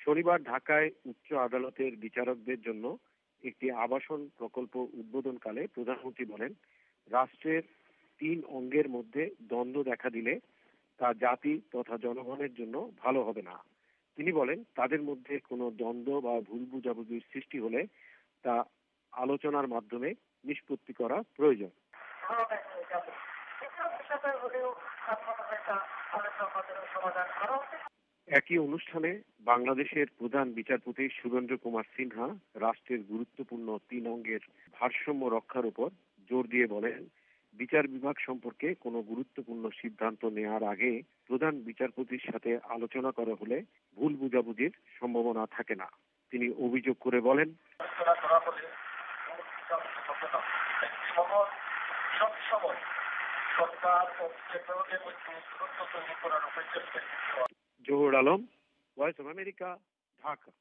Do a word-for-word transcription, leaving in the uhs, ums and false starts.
শনিবার ঢাকায় উচ্চ আদালতের বিচারকদের জন্য একটি আবাসন প্রকল্প উদ্বোধনকালে প্রধানমন্ত্রী বলেন, রাষ্ট্রের তিন অঙ্গের মধ্যে দ্বন্দ্ব দেখা দিলে তা জাতি তথা জনগণের জন্য ভালো হবে না। তিনি বলেন, তাদের মধ্যে কোনো দ্বন্দ্ব বা ভুল বুঝাবুঝির সৃষ্টি হলে তা আলোচনার মাধ্যমে নিষ্পত্তি করা প্রয়োজন। একই অনুষ্ঠানে বাংলাদেশের প্রধান বিচারপতি সুরেন্দ্র কুমার সিনহা রাষ্ট্রের গুরুত্বপূর্ণ তিন অঙ্গের ভারসাম্য রক্ষার উপর জোর দিয়ে বলেন, বিচার বিভাগ সম্পর্কে কোনো গুরুত্বপূর্ণ সিদ্ধান্ত নেওয়ার আগে প্রধান বিচারপতির সাথে আলোচনা করা হলে ভুল বুঝাবুঝির সম্ভাবনা থাকে না। তিনি অভিযোগ করে বলেন, Zahur Alam, voice of America, Dhaka.